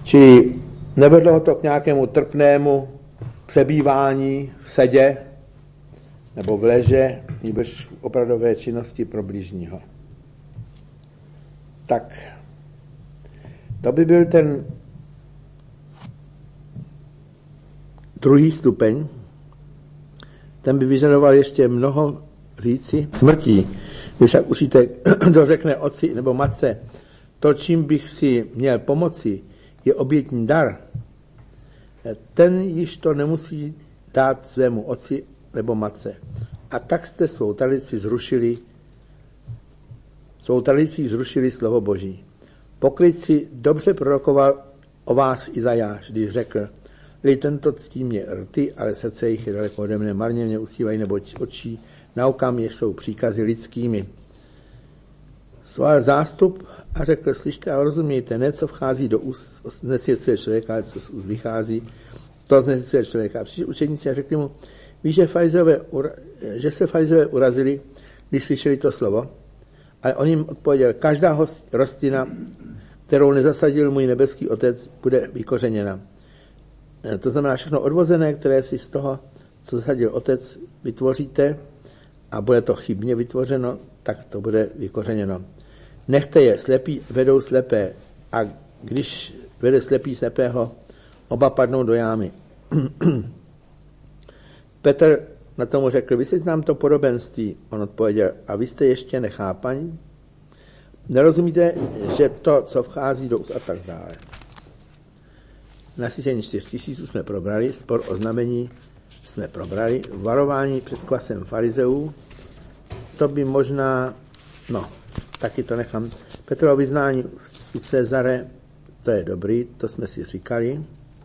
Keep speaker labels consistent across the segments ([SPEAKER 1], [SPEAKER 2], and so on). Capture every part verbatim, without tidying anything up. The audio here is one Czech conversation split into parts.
[SPEAKER 1] Čili nevedlo ho to k nějakému trpnému přebývání v sedě nebo v leže, nýbrž opravdové činnosti pro bližního. Tak to by byl ten druhý stupeň. Ten by vyžadoval ještě mnoho říci smrtí. Když však učitel dořekne otci nebo matce, to, čím bych si měl pomoci, je obětní dar, ten již to nemusí dát svému otci nebo matce. A tak jste svou tradici zrušili, svou tradicí zrušili slovo Boží. Pokrytci dobře prorokoval o vás Izajáš, když řekl, lidi tento ctí mě rty, ale srdce jich je daleko ode mne, marně mě usívají, neboť očí naukám jež jsou příkazy lidskými. Sval zástup a řekl, slyšte a rozumějte, ne co vchází do úst, znesvěcuje člověka, ale co z úst vychází, to znesvěcuje člověka. A přišli učeníci a řekli mu, víš, že, že se farizové urazili, když slyšeli to slovo, ale on jim odpověděl, každá rostlina, kterou nezasadil můj nebeský otec, bude vykořeněna. To znamená všechno odvozené, které si z toho, co zasadil otec, vytvoříte a bude to chybně vytvořeno, tak to bude vykořeněno. Nechte je, slepí vedou slepé a když vede slepý slepého, oba padnou do jámy. Petr na tomu řekl, vysvěť nám to podobenství. On odpověděl, a vy jste ještě nechápaní? Nerozumíte, že to, co vchází do úst a tak dále. Nasycení čtyři tisíců jsme probrali, spor o znamení jsme probrali, varování před klasem farizeů, to by možná, no, taky to nechám. Petrovo vyznání u Cezare, to je dobrý, to jsme si říkali.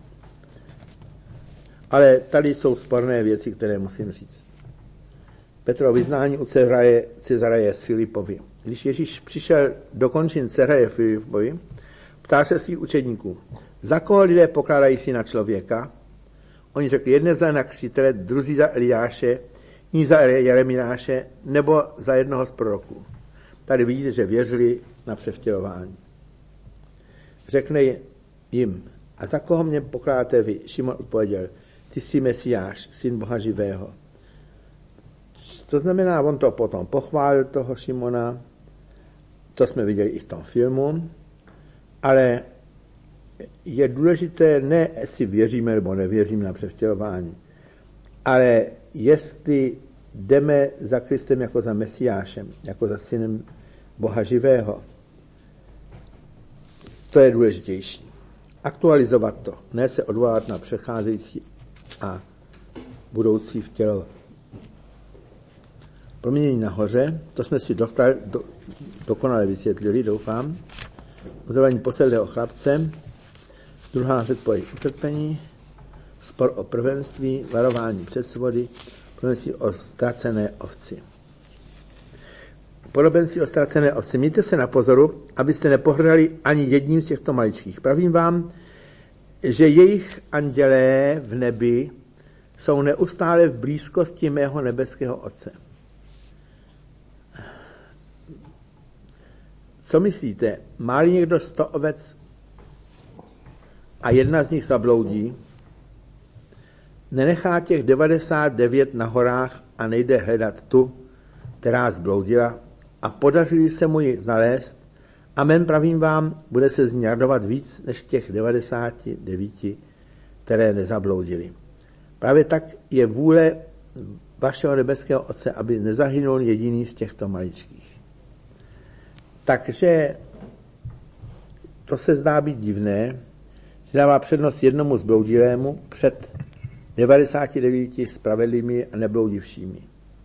[SPEAKER 1] Ale tady jsou sporné věci, které musím říct. Petrovo vyznání u Cezareje, Cezareje s Filipovi. Když Ježíš přišel do končin Cezareje Filipovi, ptá se svých učedníků, za koho lidé pokládají syna člověka? Oni řekli, jedné za na křtitele, druzí za Eliáše, jiní za Jeremiáše, nebo za jednoho z proroků. Tady vidíte, že věřili na převtělování. Řekne jim, a za koho mě pokládáte vy? Šimon odpověděl, ty jsi Mesiáš, syn Boha živého. To znamená, on to potom pochválil toho Šimona, to jsme viděli i v tom filmu, ale je důležité, ne jestli věříme nebo nevěříme na převtělování, ale jestli jdeme za Kristem jako za Mesiášem, jako za synem Boha živého. To je důležitější. Aktualizovat to, ne se odvolat na předcházející a budoucí vtělo. Proměnění nahoře, to jsme si doktor, do, dokonale vysvětlili, doufám. Uzdravení posledného chlapce, druhá předpověď utrpení, spor o prvenství, varování před svody, podobenství o ztracené ovci. Podobenství o ztracené ovci. Mějte se na pozoru, abyste nepohrdali ani jedním z těchto maličkých. Pravím vám, že jejich andělé v nebi jsou neustále v blízkosti mého nebeského Otce. Co myslíte? Má-li někdo sto ovec a jedna z nich zabloudí, nenechá těch devadesát devět na horách a nejde hledat tu, která zbloudila, a podařili se mu ji nalézt, amen, pravím vám, bude se z ní radovat víc než z těch devadesát devět, které nezabloudily. Právě tak je vůle vašeho nebeského Otce, aby nezahynul jediný z těchto maličkých. Takže to se zdá být divné, že dává přednost jednomu zbloudilému před devadesáti devíti spravedlivými a nebloudivšími.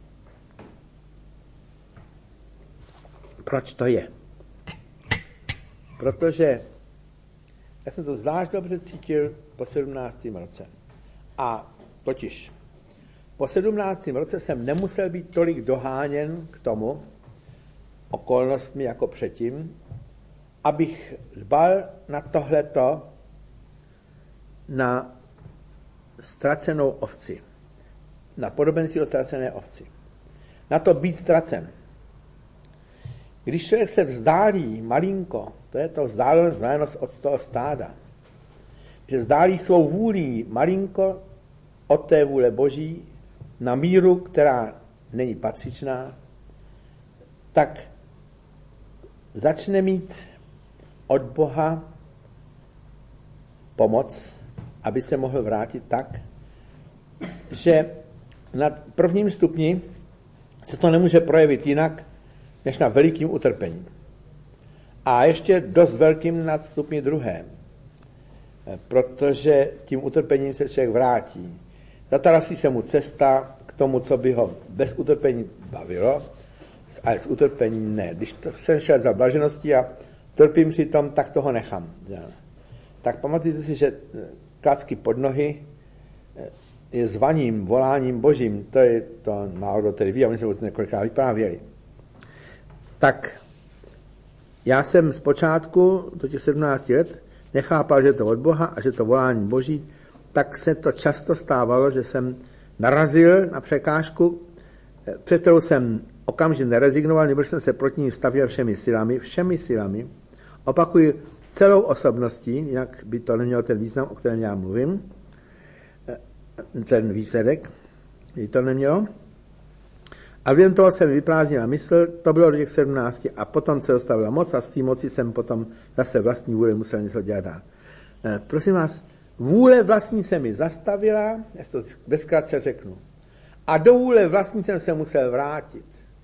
[SPEAKER 1] Proč to je? Protože já jsem to zvlášť dobře cítil po sedmnáctém roce. A totiž po sedmnáctém roce jsem nemusel být tolik doháněn k tomu, okolnostmi jako předtím, abych dbal na tohleto, na ztracenou ovci. Na podobenství o ztracené ovci. Na to být ztracen. Když člověk se vzdálí malinko, to je to vzdálenost od toho stáda, že zdálí svou vůlí malinko od té vůle Boží na míru, která není patřičná, tak začne mít od Boha pomoc, aby se mohl vrátit tak, že na prvním stupni se to nemůže projevit jinak, než na velikým utrpením. A ještě dost velkým na stupni druhém, protože tím utrpením se člověk vrátí. Zatarasí se mu cesta k tomu, co by ho bez utrpení bavilo, ale s utrpením ne. Když to jsem šel za blažeností a trpím při tom, tak toho nechám. Tak pamatujte si, že klacky pod nohy je zvaním, voláním Božím. To je to málo kdo tedy ví, a oni se to několikrát vyprávěli. Tak já jsem zpočátku do těch sedmnácti let nechápal, že to od Boha a že to volání Boží, tak se to často stávalo, že jsem narazil na překážku, před kterou jsem okamžitě nerezignoval, nebo jsem se proti ní stavěl všemi silami, všemi silami. Opakuji, celou osobností, jinak by to nemělo ten význam, o kterém já mluvím, ten výsledek, by to nemělo. A během toho jsem vyprázdnila mysl, to bylo do těch sedmnácti a potom se dostavila moc a z té moci jsem potom zase vlastní vůle musel něco dělat dál. Prosím vás, vůle vlastní se mi zastavila, já to bezkrátce řeknu, a do vůle vlastní jsem se musel vrátit,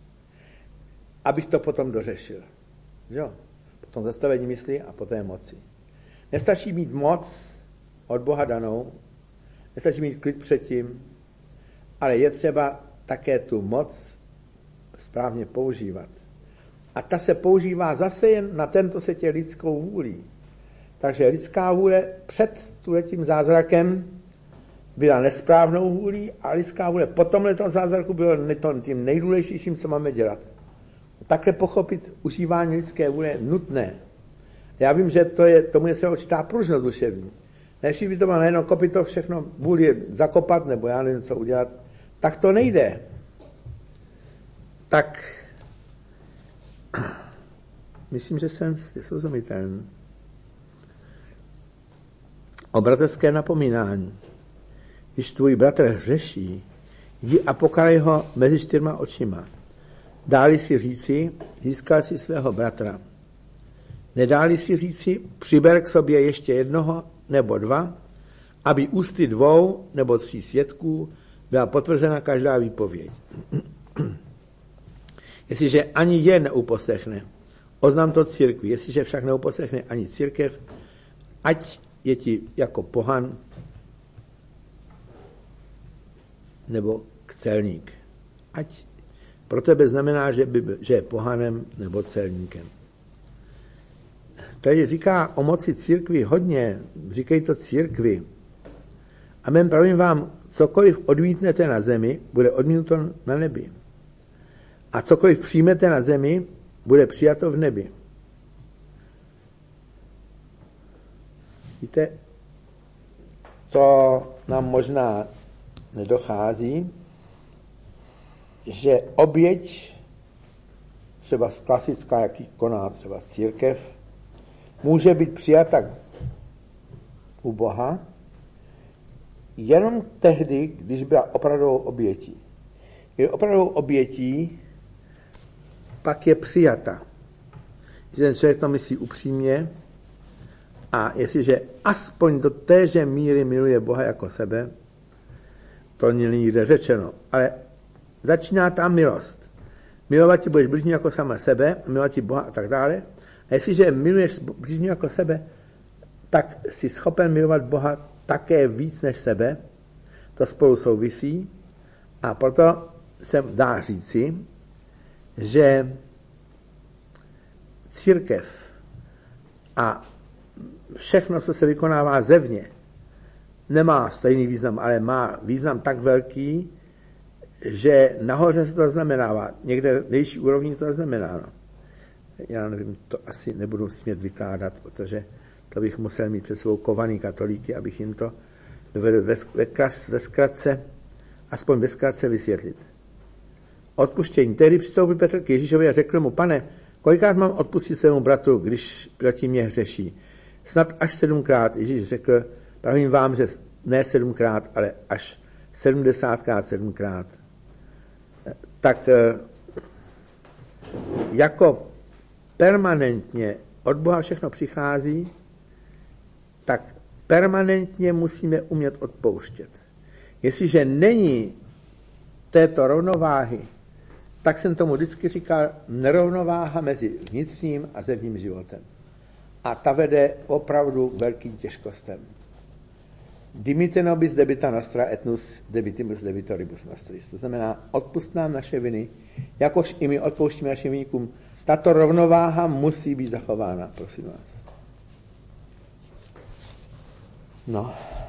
[SPEAKER 1] abych to potom dořešil. Jo? Potom zastavení mysli a poté moci. Nestačí mít moc od Boha danou, nestačí mít klid předtím, ale je třeba také tu moc správně používat. A ta se používá zase jen na tento světě lidskou vůlí. Takže lidská vůle před tím zázrakem byla nesprávnou vůlí a lidská vůle po tomhle zázraku bylo tím nejdůležitějším, co máme dělat. Také pochopit užívání lidské vůle je nutné. Já vím, že to je, tomu je třeba určitá pružnost duševní. Ne všichni by to bylo najednou kopit to všechno, vůli zakopat nebo já nevím, co udělat. Tak to nejde. Tak myslím, že jsem srozumitelný. O bratrské napomínání. Když tvůj bratr hřeší, jdi a pokarej ho mezi čtyřma očima. Dáli si říci, získal si svého bratra. Nedáli si říci, přiber k sobě ještě jednoho nebo dva, aby ústy dvou nebo tří svědků byla potvrzena každá výpověď. Jestliže ani je neuposlechne, oznam to církvi. Jestliže však neuposlechne ani církev, ať je ti jako pohan nebo celník. Ať pro tebe znamená, že, by, že je pohanem nebo celníkem. Tady říká o moci církvi hodně. Říkají to církvi. Amen, pravím vám, cokoliv odmítnete na zemi, bude odmítnuto na nebi. A cokoliv přijmete na zemi, bude přijato v nebi. Víte, to nám možná nedochází, že oběť, třeba klasická, jaký koná třeba církev, může být přijata u Boha jenom tehdy, když byla opravdovou obětí. Je opravdovou obětí, pak je přijata. Že ten člověk to myslí upřímně a jestliže aspoň do téže míry miluje Boha jako sebe, to není nikde řečeno, ale začíná ta milost. Milovat ti budeš bližní jako sama sebe, milovat ti Boha a tak dále. A jestliže miluješ bližní jako sebe, tak jsi schopen milovat Boha také víc než sebe. To spolu souvisí a proto se dá říci, že církev a všechno, co se vykonává zevně, nemá stejný význam, ale má význam tak velký, že nahoře se to zaznamenává. Někde v nejvyšší úrovni to zaznamenáno. Já nevím, to asi nebudu smět vykládat, protože to bych musel mít před svou kovaný katolíky, abych jim to dovedl ve, ve, ve zkratce, aspoň ve zkratce vysvětlit. Odpuštění. Tehdy přistoupil Petr k Ježíšovi a řekl mu, pane, kolikrát mám odpustit svému bratru, když proti mě hřeší? Snad až sedmkrát. Ježíš řekl, Pravím vám, že ne sedmkrát, ale až sedmdesátkrát sedmkrát. Tak jako permanentně od Boha všechno přichází, tak permanentně musíme umět odpouštět. Jestliže není této rovnováhy, tak jsem tomu vždycky říkal nerovnováha mezi vnitřním a zevním životem. A ta vede opravdu k velkým těžkostem. Dimite nobis debita nostra etnus debitimus debitoribus nostris. To znamená, odpust nám naše viny, jakož i my odpouštíme našim viníkům. Tato rovnováha musí být zachována, prosím vás. No.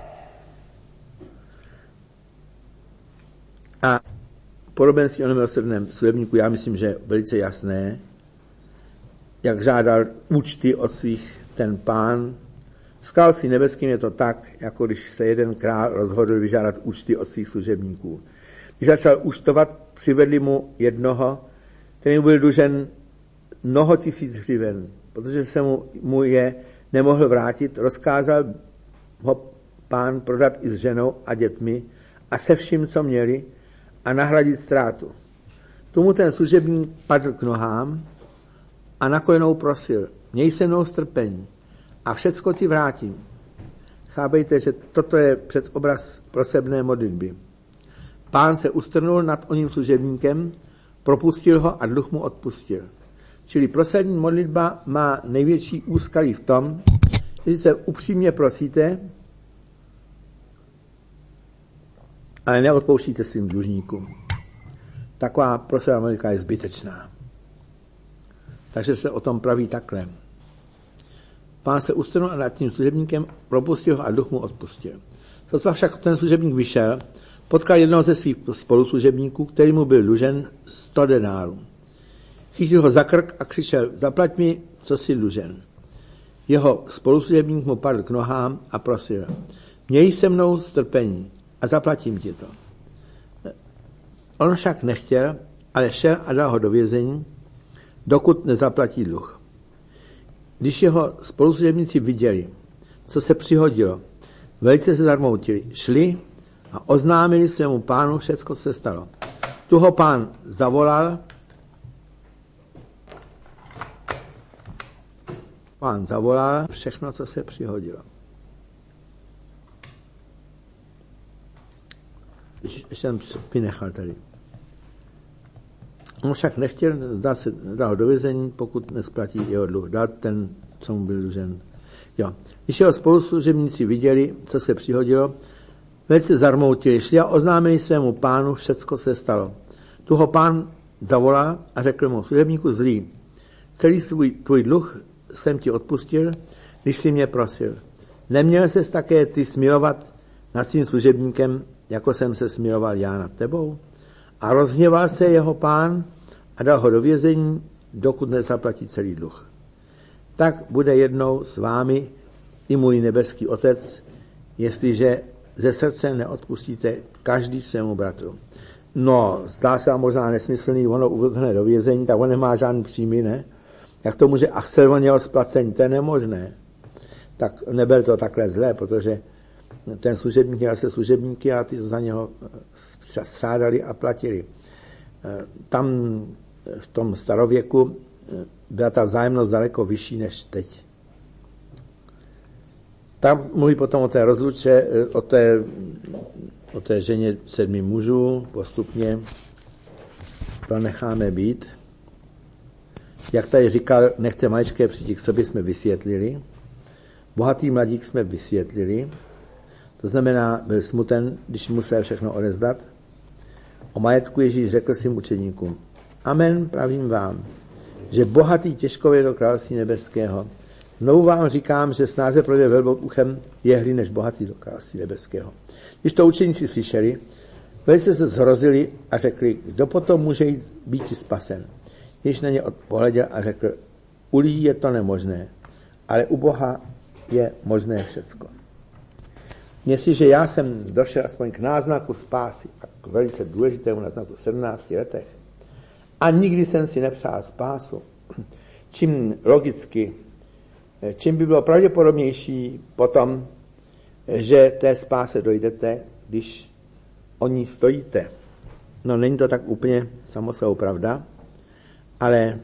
[SPEAKER 1] A podobenství o nemilosrdném služebníku, já myslím, že je velice jasné, jak žádal účty od svých ten pán. V království nebeským je to tak, jako když se jeden král rozhodl vyžádat účty od svých služebníků. Když začal účtovat, přivedli mu jednoho, který byl dlužen mnoho tisíc hřiven, protože se mu, mu je nemohl vrátit, rozkázal ho pán prodat i s ženou a dětmi a se vším, co měli, a nahradit ztrátu. Tomu ten služebník padl k nohám a na kolenou prosil, měj se mnou strpení a všecko ti vrátím. Chápejte, že toto je předobraz prosebné modlitby. Pán se ustrnul nad oním služebníkem, propustil ho a dluh mu odpustil. Čili prosební modlitba má největší úskalí v tom, že se upřímně prosíte, ale neodpouštíte svým dlužníkům. Taková prosebná modlitba je zbytečná. Takže se o tom praví takhle. Pán se ustrnul nad tím služebníkem, propustil ho a dluh mu odpustil. Sotva však ten služebník vyšel, potkal jednoho ze svých spoluslužebníků, který mu byl dlužen sto denárů. Chytil ho za krk a křičel, zaplať mi, co jsi dlužen. Jeho spoluslužebník mu padl k nohám a prosil, měj se mnou strpení a zaplatím ti to. On však nechtěl, ale šel a dal ho do vězení, dokud nezaplatí dluh. Když jeho spoluslužebníci viděli, co se přihodilo, velice se zarmoutili, šli a oznámili svému pánu všecko, co se stalo. Tu ho pán zavolal, pán zavolal všechno, co se přihodilo. Ještě jsem vynechal tady. On však nechtěl, dal, se, dal ho do vězení, pokud nesplatí jeho dluh. Dal ten, co mu byl dlužen. Jo. Když jeho spoluslužebníci viděli, co se přihodilo, velice zarmoutili, šli a oznámili svému pánu všecko, co se stalo. Tu ho pán zavolal a řekl mu, služebníku zlý, celý svůj, tvůj dluh jsem ti odpustil, když jsi mě prosil. Neměl ses také ty smilovat nad svým služebníkem, jako jsem se smiloval já nad tebou? A rozhněval se jeho pán a dal ho do vězení, dokud nezaplatí celý dluh. Tak bude jednou s vámi i můj nebeský Otec, jestliže ze srdce neodpustíte každý svému bratru. No, zdá se vám možná nesmyslný, ono uvrhne do vězení, tak on nemá žádný příjmy, ne? Jak to může, a chce on jeho splacení, to je nemožné. Tak nebyl to takhle zlé, protože ten služebník měl se služebníky a ty za něho střádali a platili. Tam v tom starověku byla ta vzájemnost daleko vyšší než teď. Tam mluví potom o té rozluče, o té, o té ženě sedmi mužů, postupně to necháme být. Jak tady říkal, nechte maličké přijít k sobě, jsme vysvětlili. Bohatý mladík jsme vysvětlili. To znamená, byl smuten, když musel všechno odezdat. O majetku Ježíš řekl svým učeníkům, amen, pravím vám, že bohatý těžko vejde do království nebeského. Znovu vám říkám, že snáze projde velbou uchem jehly než bohatý do království nebeského. Když to učeníci slyšeli, velice se zhrozili a řekli, kdo potom může jít být spasen. Ježíš na ně pohleděl a řekl, u lidí je to nemožné, ale u Boha je možné všecko. Jestliže já jsem došel aspoň k náznaku spásy a k velice důležitému náznaku v sedmnácti letech a nikdy jsem si nepřál spásu, čím logicky, čím by bylo pravděpodobnější potom že té spáse dojdete, když o ní stojíte. No, není to tak úplně samo sebou pravda, ale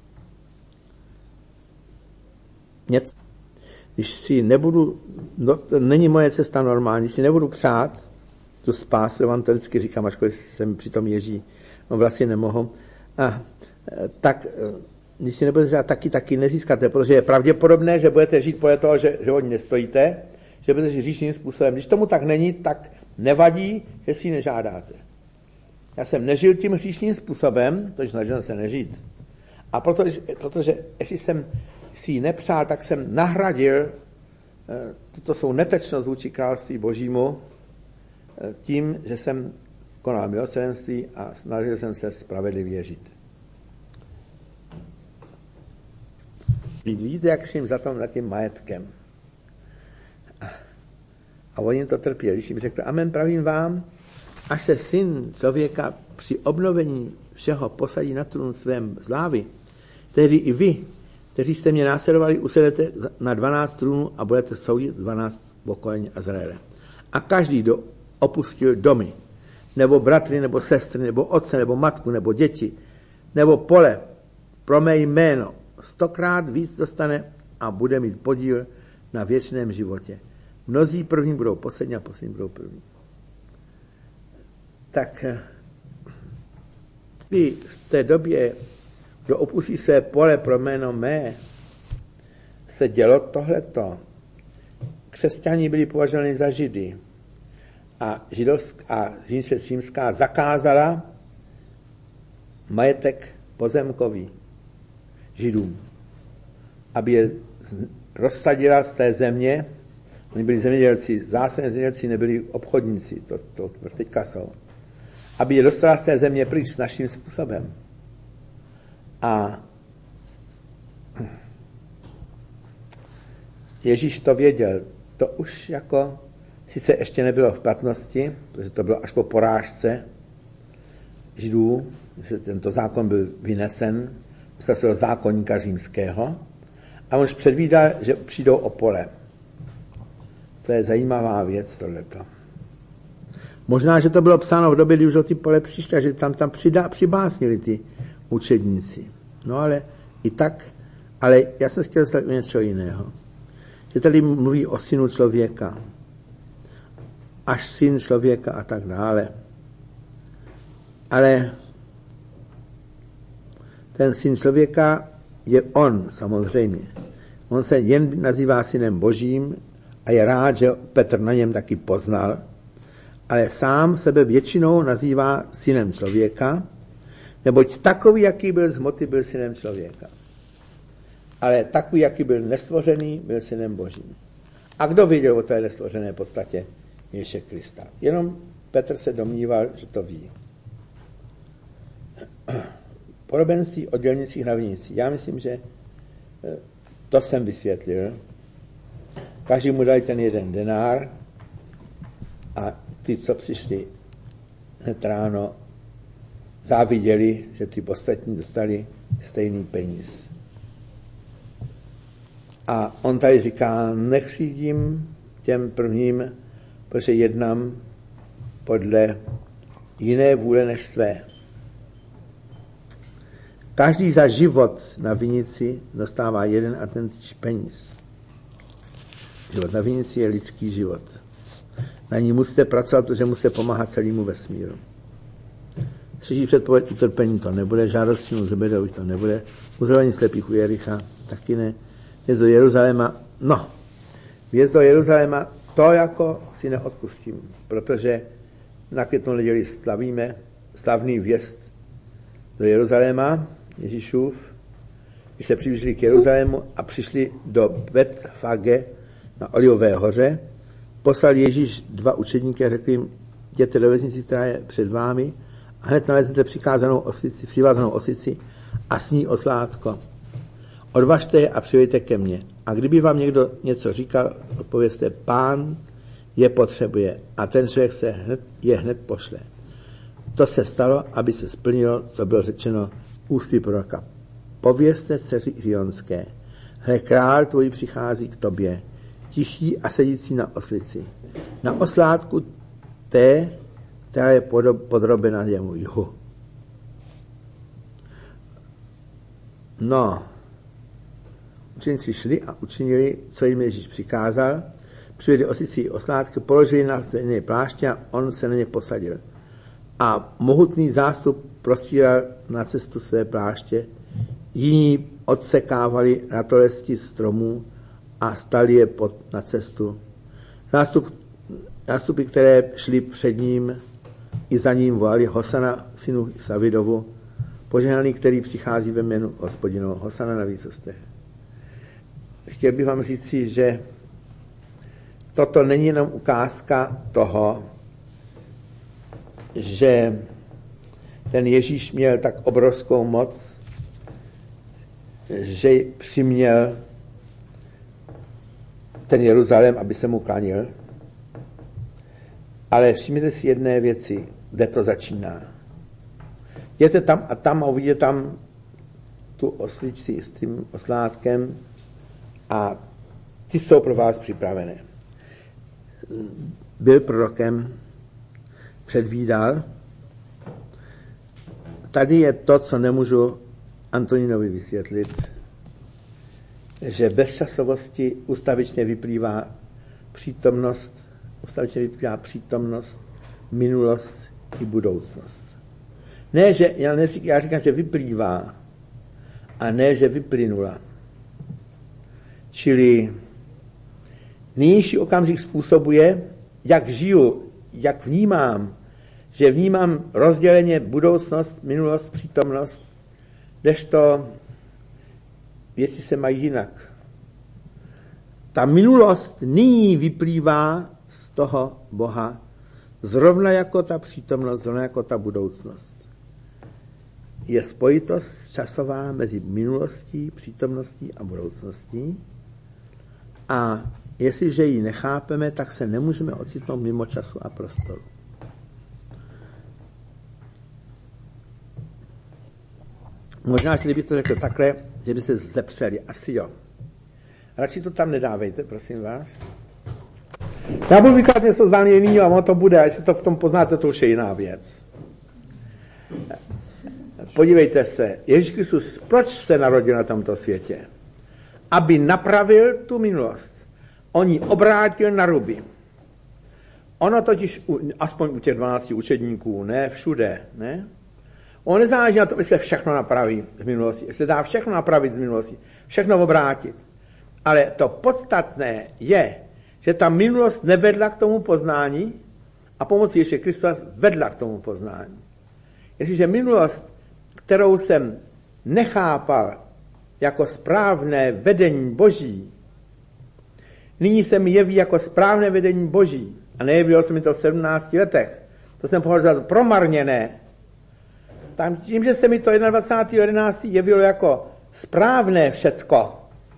[SPEAKER 1] něco, když si nebudu, no, to není moje cesta normální, když si nebudu přát tu spásu, vám to vždycky říkám, ačkoliv se mi přitom ježí, no vlastně nemohu, a, tak když si nebudete přát, taky, taky nezískáte, protože je pravděpodobné, že budete žít podle toho, že, že o ní nestojíte, že budete žít říčným způsobem. Když tomu tak není, tak nevadí, že si ji nežádáte. Já jsem nežil tím hříšným způsobem, takže snažil se nežít. A proto, protože jestli jsem si ji nepřál, tak jsem nahradil tuto svou netečnost vůči království Božímu tím, že jsem konal milosrdenství a snažil jsem se spravedlivě žít. Víte, jak jsem za tom nad tím majetkem. A oni to trpěli. Když jim řekl, amen, pravím vám, až se syn člověka při obnovení všeho posadí na trůn svém slávy, tehdy i vy, kteří jste mě následovali, usedete na dvanáct trůnů a budete soudit dvanáct pokolení Izraele. A každý, kdo opustil domy, nebo bratry, nebo sestry, nebo otce, nebo matku, nebo děti, nebo pole, pro mé jméno, stokrát víc dostane a bude mít podíl na věčném životě. Mnozí první budou poslední a poslední budou první. Tak v té době, kdo opustí své pole pro jméno mé, se dělo tohleto. Křesťané byli považováni za Židy a židovská říše římská zakázala majetek pozemkový Židům, aby je rozsadila z té země. Oni byli zemědělci, zásadní zemědělci, nebyli obchodníci, to, to teďka jsou. Aby je dostala z té země pryč s naším způsobem. A Ježíš to věděl. To už jako sice ještě nebylo v platnosti, protože to bylo až po porážce Židů, že tento zákon byl vynesen, se do zákonníka římského, a on už předvídal, že přijdou o pole. To je zajímavá věc, tohleto. Možná, že to bylo psáno v době, kdy už o ty pole přišli, že tam, tam přidá, přibásnili ty učedníci. No ale i tak, ale já jsem chtěl se něco jiného. Že tady mluví o synu člověka. Až syn člověka a tak dále. Ale ten syn člověka je on, samozřejmě. On se jen nazývá synem Božím a je rád, že Petr na něm taky poznal, ale sám sebe většinou nazývá synem člověka, neboť takový, jaký byl z hmoty, byl synem člověka. Ale takový, jaký byl nestvořený, byl synem Božím. A kdo věděl o té nestvořené podstatě Ježíše Krista? Jenom Petr se domníval, že to ví. Podobenství o dělnicích na vinici. Já myslím, že to jsem vysvětlil. Každý mu dali ten jeden denár a ty, co přišli hned ráno, záviděli, že ty ostatní dostali stejný peníz. A on tady říká, nekřídím těm prvním, protože jednám podle jiné vůle než své. Každý za život na vinici dostává jeden a ten týž peníz. Život na vinici je lidský život. Na ní musíte pracovat, protože musíte pomáhat celému vesmíru. Třetí předpověď utrpení to nebude, žádost synu Zebedeových to nebude, uzdravení slepých u Jericha taky ne, vjezd do Jeruzaléma, no, vjezd do Jeruzaléma, to jako si neodpustím, protože na květnou neděli slavíme slavný vjezd do Jeruzaléma, Ježíšův, když se přiblížili k Jeruzalému a přišli do Betfage na Olivové hoře, poslal Ježíš dva učedníky a řekl jim, jděte do vesnici, která je před vámi, a hned naleznete přikázanou oslici, přivázanou oslici a s ní oslátko. Odvažte je a přivejte ke mně. A kdyby vám někdo něco říkal, odpovězte, Pán je potřebuje a ten člověk se hned, je hned pošle. To se stalo, aby se splnilo, co bylo řečeno ústy proroka. Povězte dceři Sionské, hle, král tvůj přichází k tobě, tichý a sedící na oslici. Na oslátku té, která je podrobena jemu jihu. No, učeníci šli a učinili, co jim Ježíš přikázal, přivedli oslici i oslátky, položili na stejné pláště a on se na ně posadil. A mohutný zástup prostíral na cestu své pláště, jiní odsekávali ratolesti stromů a stali je pod, na cestu. Zástup, zástupy, které šli před ním i za ním, volali Hosana, synu Savidovu, požehnaný, který přichází ve jménu Hospodinovo. Hosana na výsostech. Chtěl bych vám říct si, že toto není jenom ukázka toho, že ten Ježíš měl tak obrovskou moc, že přiměl ten Jeruzalém, aby se mu klanil. Ale všimněte si jedné věci, kde to začíná. Jděte tam a tam a uvidíte tam tu oslici s tím oslátkem a ty jsou pro vás připravené. Byl prorokem, předvídal. Tady je to, co nemůžu Antoninovi vysvětlit, že bez časovosti ustavičně vyplývá přítomnost, ustavičně vyplývá přítomnost, minulost i budoucnost. Ne, že, já, neřík, já říkám, že vyplývá, a ne, že vyplynula. Čili nynější okamžik způsobuje, jak žiju, jak vnímám, že vnímám rozděleně budoucnost, minulost, přítomnost, kdežto věci se mají jinak. Ta minulost nyní vyplývá z toho Boha, zrovna jako ta přítomnost, zrovna jako ta budoucnost. Je spojitost časová mezi minulostí, přítomností a budoucností a jestliže ji nechápeme, tak se nemůžeme ocitnout mimo času a prostoru. Možná, že kdybyste řekl takhle, že by se zepřeli. Asi jo. Radši to tam nedávejte, prosím vás. Já budu vykládat něco zdálně jiného a ono to bude, a jestli to v tom poznáte, to už je jiná věc. Podívejte se, Ježíš Kristus, proč se narodil na tomto světě? Aby napravil tu minulost. On ji obrátil na ruby. Ono totiž, aspoň u těch dvanácti učedníků, ne všude, ne? On nezáleží na tom, jestli se všechno napraví z minulosti, jestli dá všechno napravit z minulosti, všechno obrátit. Ale to podstatné je, že ta minulost nevedla k tomu poznání a pomocí Ježíše Krista vedla k tomu poznání. Jestliže minulost, kterou jsem nechápal jako správné vedení Boží, nyní se mi jeví jako správné vedení Boží a nejevilo se mi to v sedmnácti letech, to jsem považoval za promarněné, tam tím, že se mi to dvacátého jedenáctého jevilo jako správné všecko,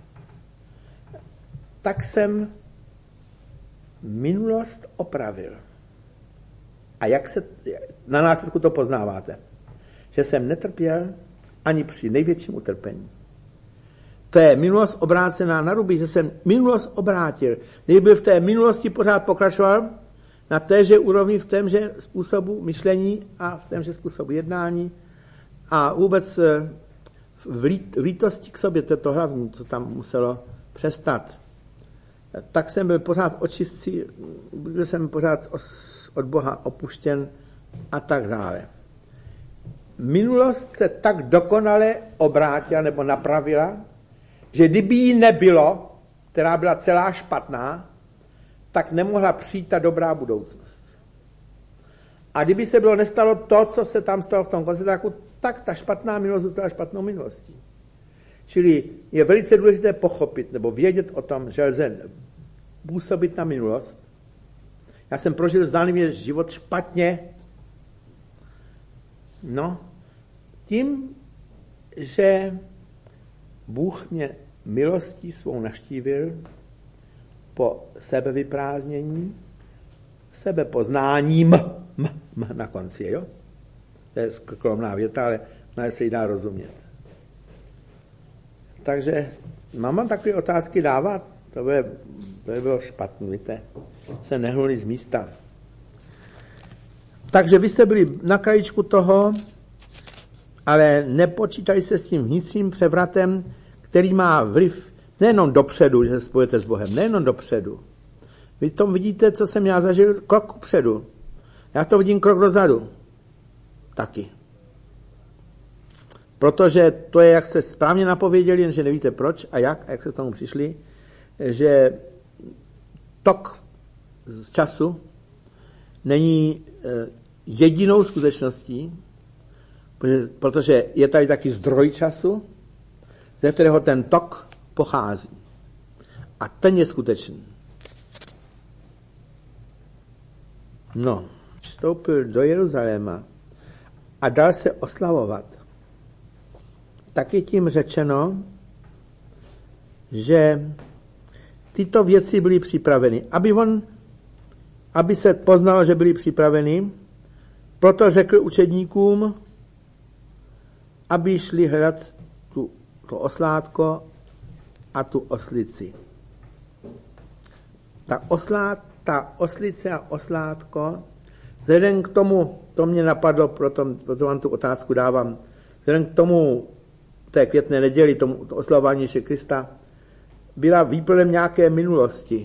[SPEAKER 1] tak jsem minulost opravil. A jak se na následku to poznáváte? Že jsem netrpěl ani při největším utrpení. To je minulost obrácená na ruby, že jsem minulost obrátil. Kdyby byl v té minulosti pořád pokračoval na téže úrovni v témže způsobu myšlení a v témže způsobu jednání a vůbec v lítosti k sobě, to je to hlavní, co tam muselo přestat. Tak jsem byl pořád očistcí, byl jsem pořád od Boha opuštěn a tak dále. Minulost se tak dokonale obrátila nebo napravila, že kdyby jí nebylo, která byla celá špatná, tak nemohla přijít ta dobrá budoucnost. A kdyby se bylo nestalo to, co se tam stalo v tom koncentraku, tak ta špatná minulost zůstala špatnou minulostí. Čili je velice důležité pochopit nebo vědět o tom, že lze působit na minulost. Já jsem prožil zdánlivě život špatně. No, tím, že Bůh mě milostí svou navštívil po sebevyprázdnění, sebepoznáním m, m, na konci, jo? To je skromná věta, ale na se jí dá rozumět. Takže mám vám takové otázky dávat? To bude To by bylo špatný, víte. Se nehnuli z místa. Takže vy jste byli na krajičku toho, ale nepočítali se s tím vnitřním převratem, který má vliv nejenom dopředu, že se spojete s Bohem, nejenom dopředu. Vy v tom vidíte, co jsem já zažil, krok kupředu. Já to vidím krok dozadu. Taky. Protože to je, jak se správně napověděli, jenže nevíte proč a jak, a jak se k tomu přišli, že tok z času není jedinou skutečností, protože je tady taky zdroj času, ze kterého ten tok pochází. A ten je skutečný. No, vstoupil do Jeruzaléma a dal se oslavovat. Tak je tím řečeno, že tyto věci byly připraveny. Aby on, aby se poznalo, že byly připraveny, proto řekl učedníkům, aby šli hledat tu, to oslátko a tu oslici. Ta, oslát, ta oslice a oslátko, vzhledem k tomu, to mě napadlo, proto, proto vám tu otázku dávám, vzhledem k tomu, té květné neděli, tomu to oslavování Ježíše Krista, byla výplodem nějaké minulosti.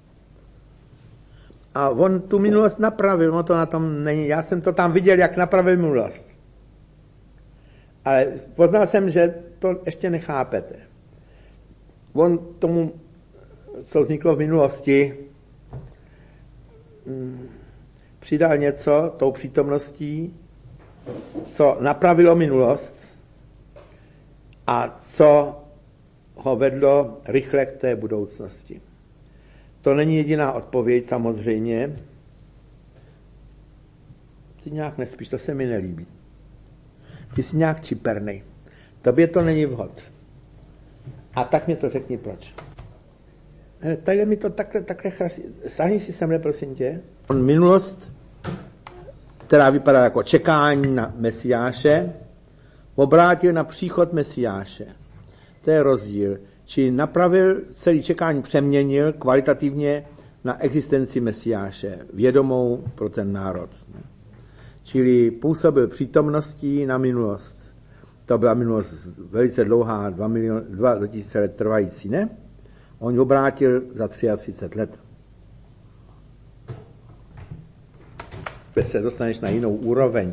[SPEAKER 1] A on tu minulost napravil, no to na tom není, já jsem to tam viděl, jak napravil minulost. Ale poznal jsem, že to ještě nechápete. On tomu, co vzniklo v minulosti, přidal něco tou přítomností, co napravilo minulost a co ho vedlo rychle k té budoucnosti. To není jediná odpověď, samozřejmě. Ty nějak nespíš, to se mi nelíbí. Ty jsi nějak čipernej. Tobě to není vhod. A tak mi to řekni, proč. Tady mi to takhle, takhle chrasí. Sáhni si semhle, prosím tě. On minulost, která vypadá jako čekání na Mesiáše, obrátil na příchod Mesiáše. To je rozdíl. Či napravil, celý čekání přeměnil kvalitativně na existenci Mesiáše, vědomou pro ten národ. Čili působil přítomností na minulost. To byla minulost velice dlouhá, dva, milion, dva tisíce let trvající, ne? On ji obrátil za třicet tři let. Když se dostaneš na jinou úroveň.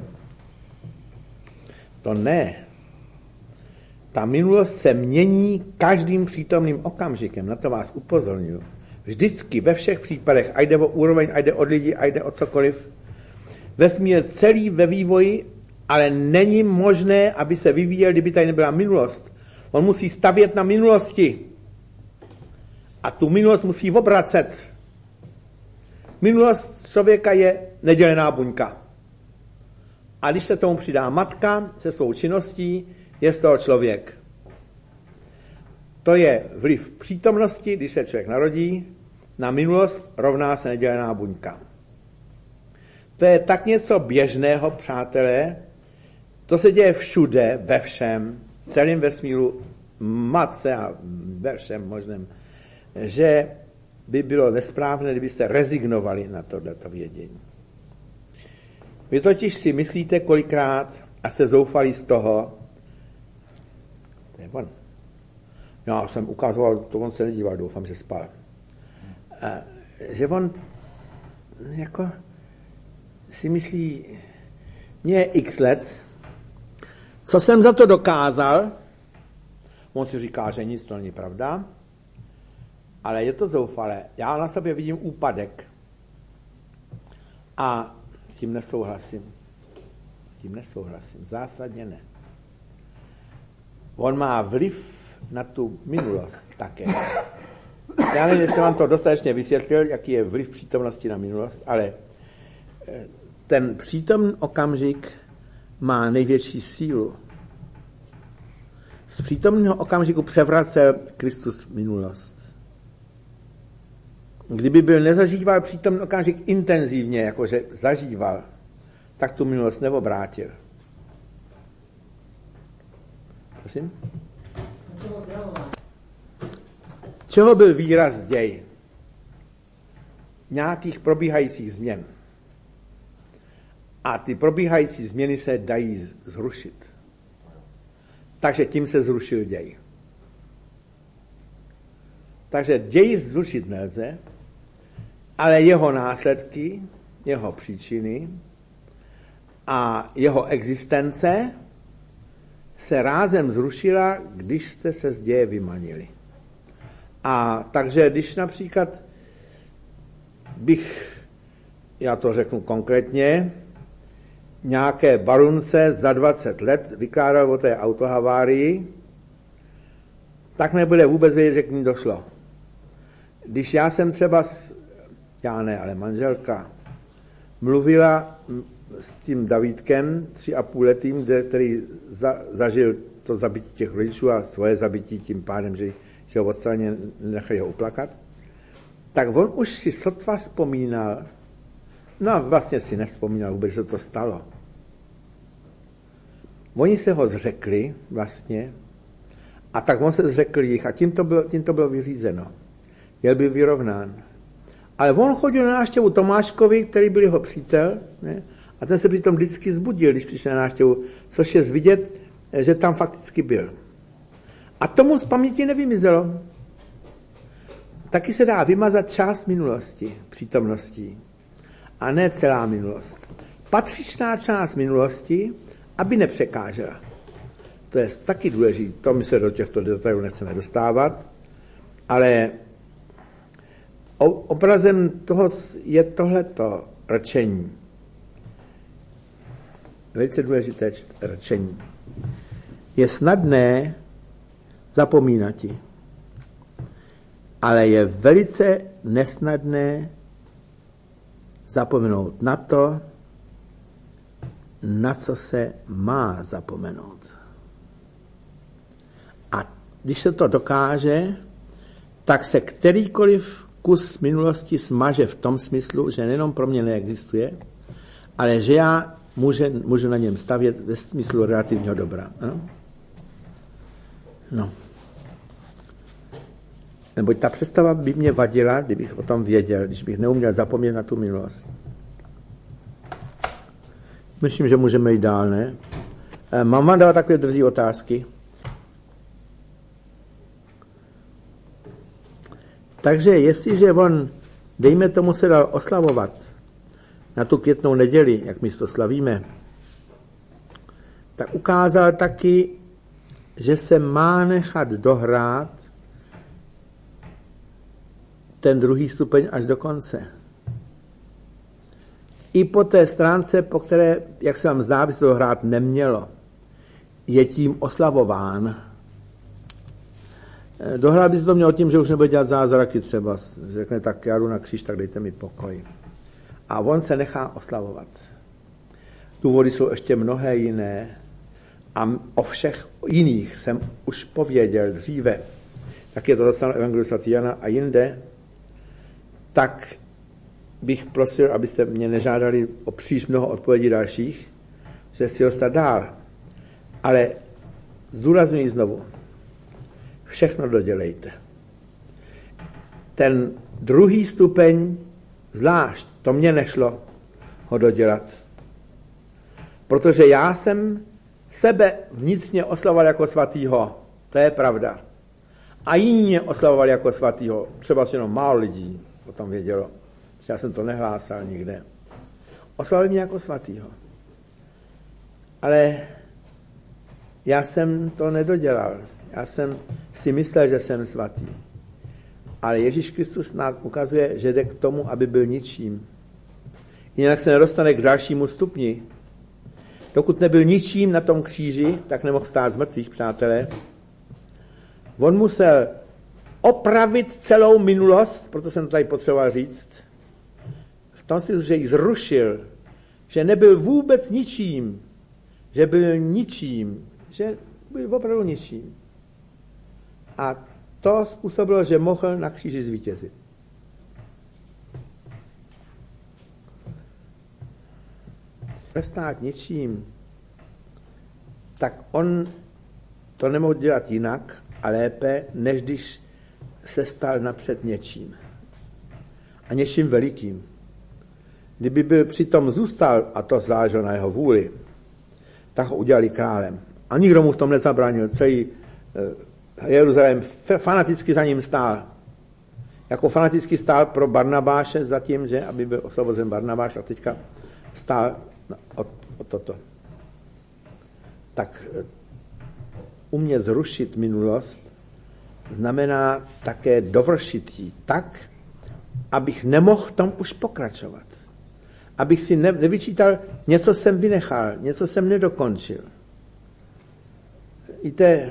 [SPEAKER 1] To ne. Ta minulost se mění každým přítomným okamžikem, na to vás upozorňuji. Vždycky, ve všech případech, a jde o úroveň, a jde od lidí, a jde o cokoliv. Vesmír celý ve vývoji, ale není možné, aby se vyvíjel, kdyby tady nebyla minulost. On musí stavět na minulosti. A tu minulost musí obracet. Minulost člověka je nedělená buňka. A když se tomu přidá matka se svou činností, je z toho člověk. To je vliv přítomnosti, když se člověk narodí, na minulost rovná se nedělená buňka. To je tak něco běžného, přátelé, to se děje všude, ve všem, v celém vesmíru, matce a ve všem možném, že by bylo nesprávné, kdybyste rezignovali na tohleto vědění. Vy totiž si myslíte kolikrát a se zoufali z toho, to je on. Já jsem ukazoval, to on se nedíval, doufám, že spal. A, že on jako si myslí, mě je x let, co jsem za to dokázal, on si říká, že nic, to není pravda, ale je to zoufalé. Já na sobě vidím úpadek a s tím nesouhlasím. S tím nesouhlasím, zásadně ne. On má vliv na tu minulost také. Já nevím, jestli vám to dostatečně vysvětlil, jaký je vliv přítomnosti na minulost, ale ten přítomný okamžik má největší sílu. Z přítomného okamžiku převracel Kristus minulost. Kdyby byl nezažíval přítomný okamžik intenzivně, jakože zažíval, tak tu minulost neobrátil. Prosím? Čeho byl výraz děj? nějakých probíhajících změn. A ty probíhající změny se dají zrušit. Takže tím se zrušil děj. Takže děj zrušit nelze, ale jeho následky, jeho příčiny a jeho existence se rázem zrušila, když jste se z děje vymanili. A takže když například bych, já to řeknu konkrétně, nějaké barunce za dvacet let vykládal o té autohavárii, tak nebude vůbec vědět, že k ní došlo. Když já jsem třeba, s, já ne, ale manželka, mluvila s tím Davídkem, tři a půl letým, který za, zažil to zabití těch rodičů a svoje zabití tím pádem, že, že ho odstraně nechali ho uplakat, tak on už si sotva vzpomínal, no vlastně si nevzpomínal vůbec, že to stalo. Oni se ho zřekli vlastně a tak on se zřekl jich a tím to bylo, tím to bylo vyřízeno. Jel byl vyrovnán. Ale on chodil na návštěvu Tomáškovi, který byl jeho přítel, ne? A ten se přitom vždycky zbudil, když přišel na návštěvu, což je vidět, že tam fakticky byl. A tomu z paměti nevymizelo. Taky se dá vymazat část minulosti, přítomností, a ne celá minulost. Patřičná část minulosti, aby nepřekážela. To je taky důležité, to my se do těchto detailů nechceme dostávat, ale obrazem toho je tohleto rčení. Velice důležité rčení. Je snadné zapomínati, ale je velice nesnadné zapomenout na to, na co se má zapomenout. A když se to dokáže, tak se kterýkoliv kus minulosti smaže v tom smyslu, že nejenom pro mě neexistuje, ale že já může, můžu na něm stavět ve smyslu relativního dobra. Ano? No. Neboť ta představa by mě vadila, kdybych o tom věděl, když bych neuměl zapomnět na tu minulost. Myslím, že můžeme jít dál, ne? Mám vám dát takové drzí otázky. Takže jestliže on, dejme tomu, se dal oslavovat na tu květnou neděli, jak my to slavíme, tak ukázal taky, že se má nechat dohrát ten druhý stupeň až do konce. I po té stránce, po které, jak se vám zdá, by se to hrát nemělo, je tím oslavován. Dohrál by se to měl tím, že už nebude dělat zázraky třeba. Řekne, tak já jdu na kříž, tak dejte mi pokoj. A on se nechá oslavovat. Důvody jsou ještě mnohé jiné. A o všech jiných jsem už pověděl dříve. Tak je to docela Evangeliu svatého Jana a jinde. Tak bych prosil, abyste mě nežádali o příliš mnoho odpovědí dalších, že si dostat dál. Ale zdůrazňuji znovu. Všechno dodělejte. Ten druhý stupeň, zvlášť, to mě nešlo ho dodělat. Protože já jsem sebe vnitřně oslavoval jako svatýho. To je pravda. A jiní mě oslavovali jako svatýho. Třeba jenom málo lidí o tom vědělo. Já jsem to nehlásal nikde. Oslavili mě jako svatýho. Ale já jsem to nedodělal. Já jsem si myslel, že jsem svatý. Ale Ježíš Kristus nás ukazuje, že jde k tomu, aby byl ničím. Jinak se nedostane k dalšímu stupni. Dokud nebyl ničím na tom kříži, tak nemohl stát z mrtvých, přátelé. On musel opravit celou minulost, proto jsem to tady potřeboval říct, v tom smyslu, že ji zrušil, že nebyl vůbec ničím, že byl ničím, že byl opravdu ničím. A to způsobilo, že mohl na kříži zvítězit. Přestát ničím, tak on to nemohl dělat jinak a lépe, než když se stal napřed něčím. a něčím velikým. Kdyby byl přitom zůstal, a to záleželo na jeho vůli, tak ho udělali králem. A nikdo mu v tom nezabránil. Celý Jeruzalém fanaticky za ním stál. Jako fanaticky stál pro Barnabáše zatím, že aby byl osvobozen Barnabáš a teďka stál o, o toto. Tak umět zrušit minulost znamená také dovršit ji tak, abych nemohl v tom už pokračovat. Abych si ne, nevyčítal, něco jsem vynechal, něco jsem nedokončil. Víte,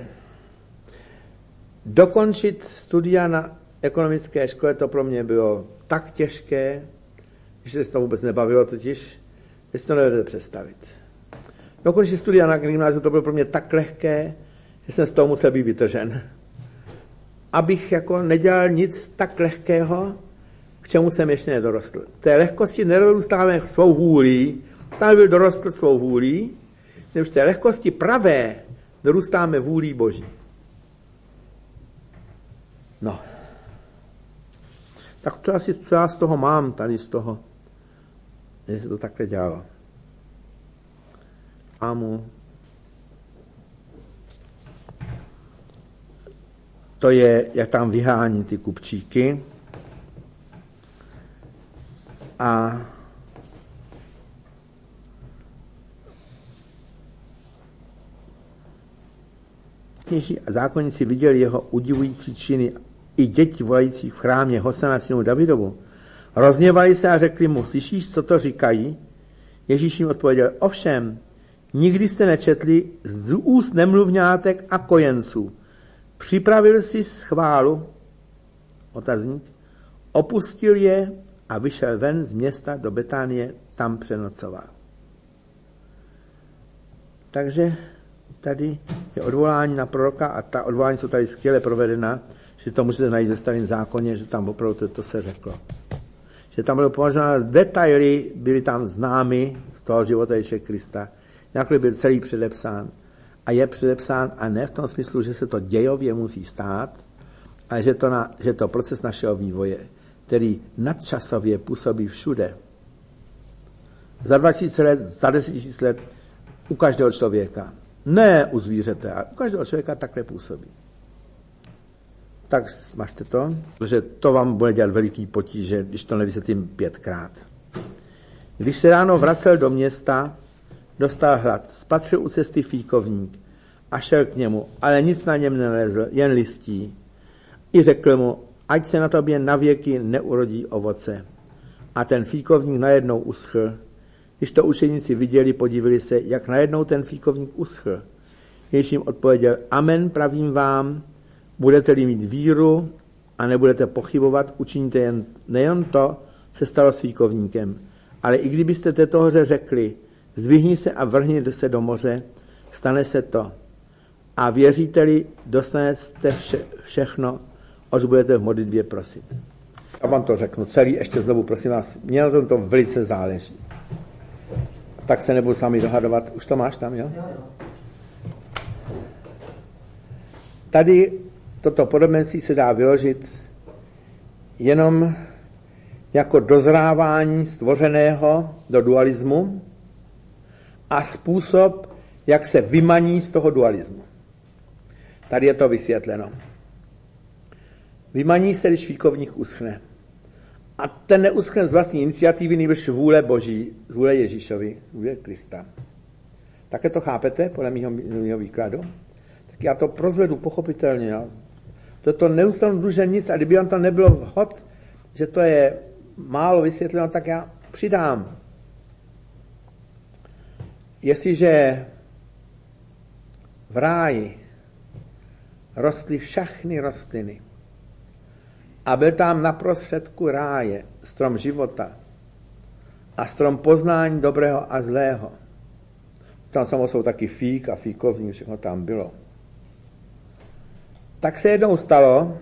[SPEAKER 1] dokončit studia na ekonomické škole, to pro mě bylo tak těžké, že se to vůbec nebavilo totiž, že si to nevedete představit. Dokončit studia na gymnáziu, to bylo pro mě tak lehké, že jsem z toho musel být vytržen. Abych jako nedělal nic tak lehkého, k čemu jsem ještě nedorostl. Té lehkosti nedorůstáme svou vůlí, tam byl dorostl svou vůlí, než té lehkosti pravé dorůstáme vůlí Boží. No. Tak to asi, co já z toho mám, tady z toho, že se to takhle dělalo. Amu. To je, jak tam vyhání ty kupčíky. A kněží a zákonníci viděli jeho udivující činy, i děti volající v chrámě Hosana synu Davidovu. Rozněvali se a řekli mu, slyšíš, co to říkají? Ježíš jim odpověděl, ovšem, nikdy jste nečetli z úst nemluvňátek a kojenců. Připravil si schválu, otazník, opustil je a vyšel ven z města do Betánie, tam přenocoval. Takže tady je odvolání na proroka a ta odvolání jsou tady skvěle provedena, že to můžete najít ve Starém zákoně, že tam opravdu to, to se řeklo. Že tam bylo považováno, detaily byly tam známy z toho života Ježíše Krista. Nějaký byl celý předepsán. A je předepsán a ne v tom smyslu, že se to dějově musí stát, ale že to, na, že to proces našeho vývoje, který nadčasově působí všude. Za dva tisíce let, za deset tisíc let u každého člověka. Ne u zvířete, ale u každého člověka takhle působí. Tak máte to, protože to vám bude dělat veliký potíže, když to nevysvětlím pětkrát. Když se ráno vracel do města, dostal hlad, spatřil u cesty fíkovník a šel k němu, ale nic na něm nelezl, jen listí. I řekl mu, ať se na tobě navěky neurodí ovoce. A ten fíkovník najednou uschl. Když to učeníci viděli, podívali se, jak najednou ten fíkovník uschl. Ježíš jim odpověděl, amen, pravím vám, budete-li mít víru a nebudete pochybovat, učiníte jen, nejen to, se stalo s fíkovníkem, ale i kdybyste této hoře řekli, zdvihni se a vrhni se do moře, stane se to. A věříte-li, dostanete vše, všechno, až budete v modlitbě prosit. Já vám to řeknu celý, ještě znovu, prosím vás, mě na tom to velice záleží. Tak se nebudu sami dohadovat. Už to máš tam, jo? Tady toto podobenství se dá vyložit jenom jako dozrávání stvořeného do dualismu a způsob, jak se vymaní z toho dualismu. Tady je to vysvětleno. Vymaní se, když fíkovník uschne. A ten neuschne z vlastní iniciativy, nýbrž vůle Boží, vůle Ježíšovi, vůle Krista. Také to chápete, podle mého, mého výkladu? Tak já to prozvedu pochopitelně. Jo? Toto neustanu dlužen nic, a kdyby vám to nebylo vhod, že to je málo vysvětleno, tak já přidám. Jestliže v ráji rostly všechny rostliny a byl tam na prostředku ráje strom života a strom poznání dobrého a zlého, tam samozřejmě jsou taky fík a fíkovník, všechno tam bylo, tak se jednou stalo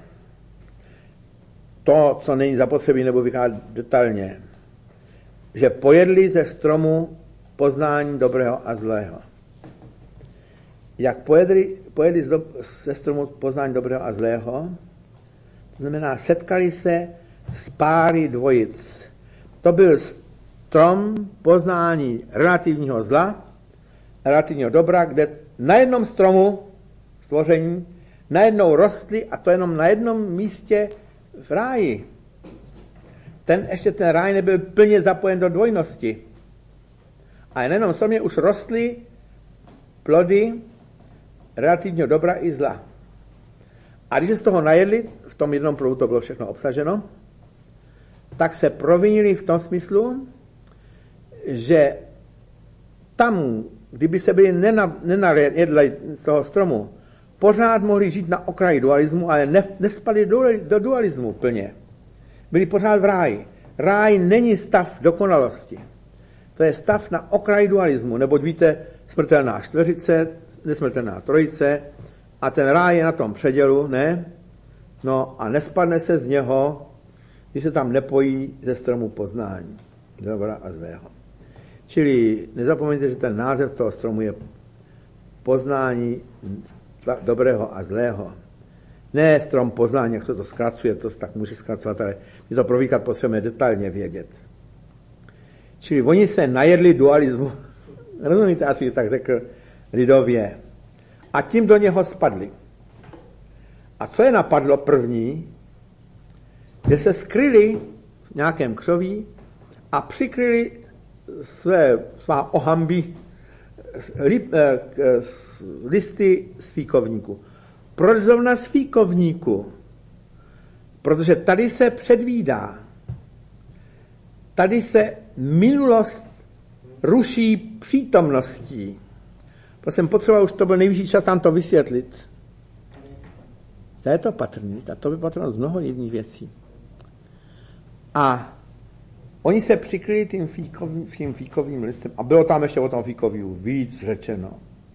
[SPEAKER 1] to, co není zapotřebí, nebo vychází detailně, že pojedli ze stromu poznání dobrého a zlého. Jak pojedli, pojedli ze stromu poznání dobrého a zlého, to znamená, setkali se z páry dvojic. To byl strom poznání relativního zla, relativního dobra, kde na jednom stromu stvoření najednou rostly, a to jenom na jednom místě v ráji. Ten, ještě ten ráj nebyl plně zapojen do dvojnosti. A na jednom stromě už rostly plody relativního dobra i zla. A když se z toho najedli, v tom jednom plodu to bylo všechno obsaženo, tak se provinili v tom smyslu, že tam, kdyby se byli nenajedli z toho stromu, pořád mohli žít na okraji dualismu, ale ne, nespadli do, do dualismu plně. Byli pořád v ráji. Ráj není stav dokonalosti. To je stav na okraji dualismu, neboť víte, smrtelná čtveřice, nesmrtelná trojice, a ten ráj je na tom předělu, ne? No a nespadne se z něho, když se tam nepojí ze stromu poznání, dobra a zlého. Čili nezapomeňte, že ten název toho stromu je poznání dobrého a zlého. Ne strom poznání, jak to, to zkracuje, to tak může zkracovat, ale my to pro výklad potřebujeme detailně vědět. Čili oni se najedli dualismu, rozumíte, asi tak řekl lidově, a tím do něho spadli. A co je napadlo první, že se skryli v nějakém křoví a přikryli své, svá ohamby listy z fíkovníku. Proč zrovna z fíkovníku? Protože tady se předvídá, tady se minulost ruší přítomností. To jsem potřeboval, už to byl nejvyšší čas tam to vysvětlit. To je to patrný, a to by patrnost mnoho jiných věcí. A oni se přikryli tím, fíkovým, tím fíkovým listem, a bylo tam ještě o tom fíkoviu víc řečeno,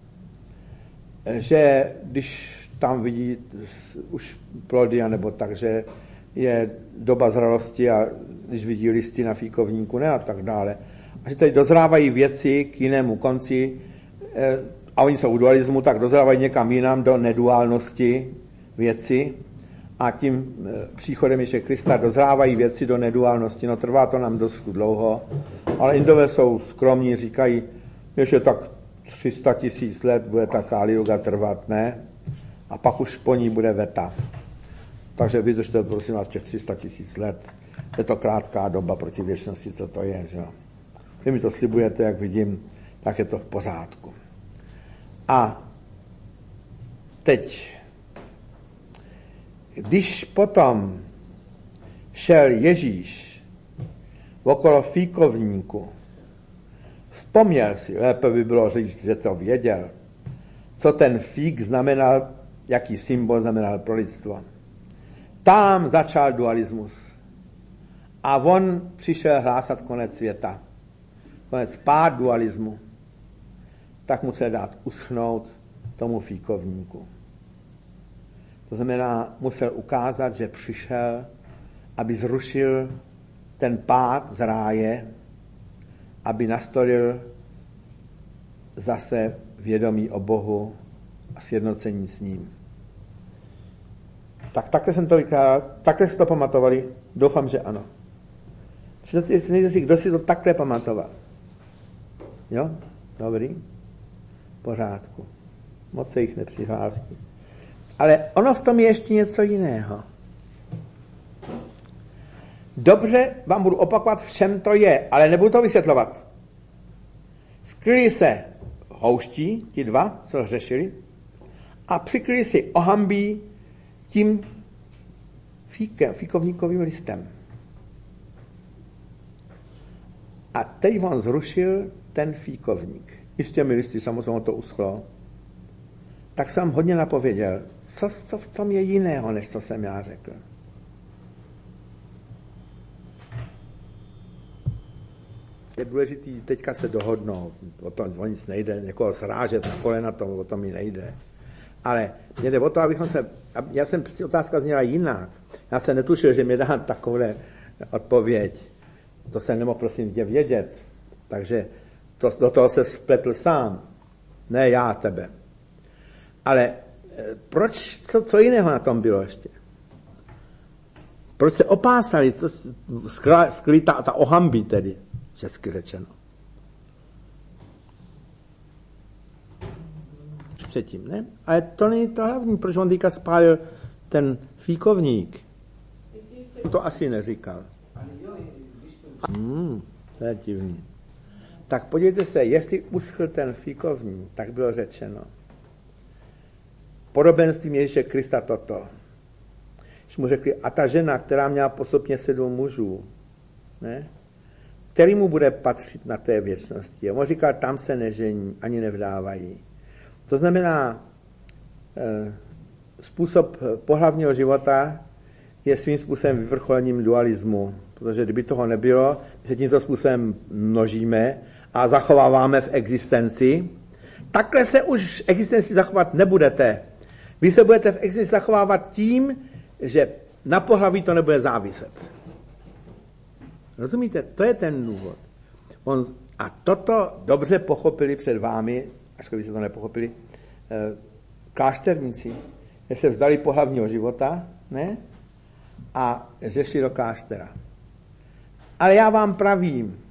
[SPEAKER 1] že když tam vidí už plody, anebo tak, že je doba zralosti a když vidí listy na fíkovníku, ne a tak dále. A že tady dozrávají věci k jinému konci, a oni jsou u dualismu, tak dozrávají někam jinam do neduálnosti věci, a tím příchodem ještě Krista dozrávají věci do neduálnosti. No trvá to nám dost dlouho, ale Indové jsou skromní, říkají, ještě tak tři sta tisíc let bude ta Kali Yuga trvat, ne? A pak už po ní bude veta. Takže vydržte, prosím vás, těch tři sta tisíc let. Je to krátká doba proti věčnosti, co to je, že jo? Vy mi to slibujete, jak vidím, tak je to v pořádku. A teď, když potom šel Ježíš okolo fíkovníku, vzpomněl si, lépe by bylo říct, že to věděl, co ten fík znamenal, jaký symbol znamenal pro lidstvo. Tam začal dualismus. A on přišel hlásat konec světa. Konec pád dualismu. Tak musel dát uschnout tomu fíkovníku. To znamená, musel ukázat, že přišel, aby zrušil ten pád z ráje, aby nastolil zase vědomí o Bohu a sjednocení s ním. Tak takhle jsem to vykládal, takhle si to pamatovali, doufám, že ano. Představte si, kdo si to takhle pamatoval. Jo? Dobrý? V pořádku. Moc se jich nepřihlásí. Ale ono v tom je ještě něco jiného. Dobře, vám budu opakovat, v čem to je, ale nebudu to vysvětlovat. Skryli se houští, ti dva, co hřešili, a přikryli si ohambí tím fíkem, fíkovníkovým listem. A teď on zrušil ten fíkovník. I s těmi listy samozřejmě to uschlo. Tak jsem hodně napověděl, co, co v tom je jiného, než co jsem já řekl. Je důležité teďka se dohodnout, o tom o nic nejde, někoho srážet na kolena, to, o tom mi nejde. Ale mě jde o to, abychom se, já jsem si otázka zněla jinak. Já jsem netušil, že mi dá takovou odpověď. To jsem nemohl prosím tě vědět. Takže to, do toho se spletl sám. Ne já tebe. Ale proč, co, co jiného na tom bylo ještě? Proč se opásali? To skrytá ta, ta ohambí tedy, česky řečeno. Předtím, ne? Ale to není to hlavní, proč on teďka spálil ten fíkovník. To asi neříkal. Hmm, to je divný. Tak podívejte se, jestli uschl ten fíkovník, tak bylo řečeno. Podobenstvím Ježíše Krista toto. Když mu řekli, a ta žena, která měla postupně sedm mužů, ne? Který mu bude patřit na té věčnosti. A on říkal, tam se nežení, ani nevdávají. To znamená, e, způsob pohlavního života je svým způsobem vyvrcholením dualismu, protože kdyby toho nebylo, my se tímto způsobem množíme a zachováváme v existenci, takhle se už v existenci zachovat nebudete. Vy se budete v existenci zachovávat tím, že na pohlaví to nebude záviset. Rozumíte? To je ten důvod. On, a toto dobře pochopili před vámi, ačkoliv se to nepochopili, klášterníci, že se vzdali pohlavního života, ne? A že šli do kláštera. Ale já vám pravím,